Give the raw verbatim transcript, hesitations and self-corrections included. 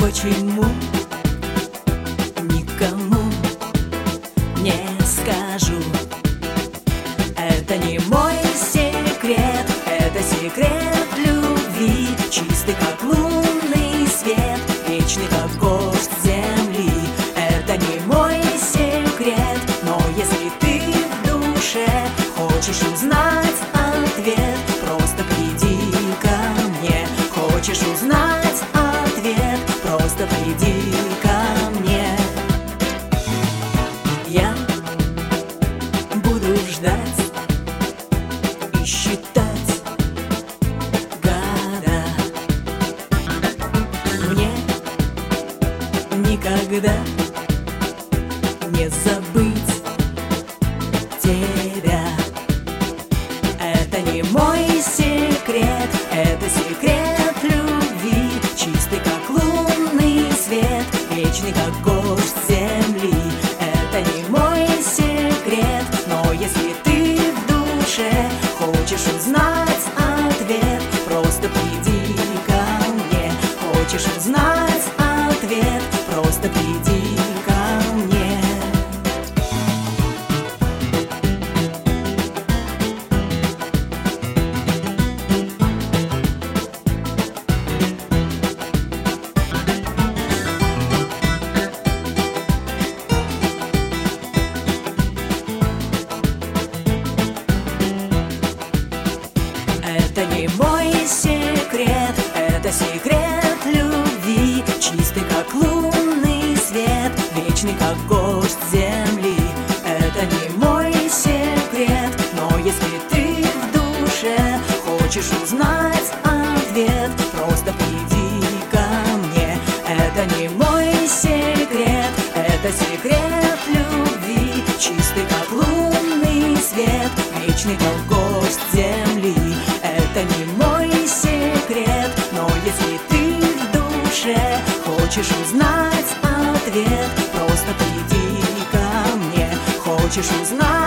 почему никому не скажу. Это не мой секрет, это секрет любви, чистый как лунный свет, вечный как гость земли. Это не мой секрет, но если ты в душе хочешь узнать ответ, просто приди ко мне. Хочешь узнать ответ, просто приди ко мне. Я буду ждать и считать года. Мне никогда не забыть тебя. Это не мой секрет, это секрет любви, чистый как лунный свет, вечный как гость земли. Это не мой секрет, но если ты в душе хочешь узнать ответ, просто приди ко мне. Хочешь узнать ответ, просто приди ко мне. Это не мой секрет, это секрет любви, чистый как лунный свет, вечный как гость земли. Это не мой секрет, но если ты в душе хочешь узнать ответ, просто приди ко мне. Это не мой секрет, это секрет любви, чистый как лунный свет, вечный как гость земли. Это не мой секрет, но если ты в душе хочешь узнать ответ, просто приди ко мне. Хочешь узнать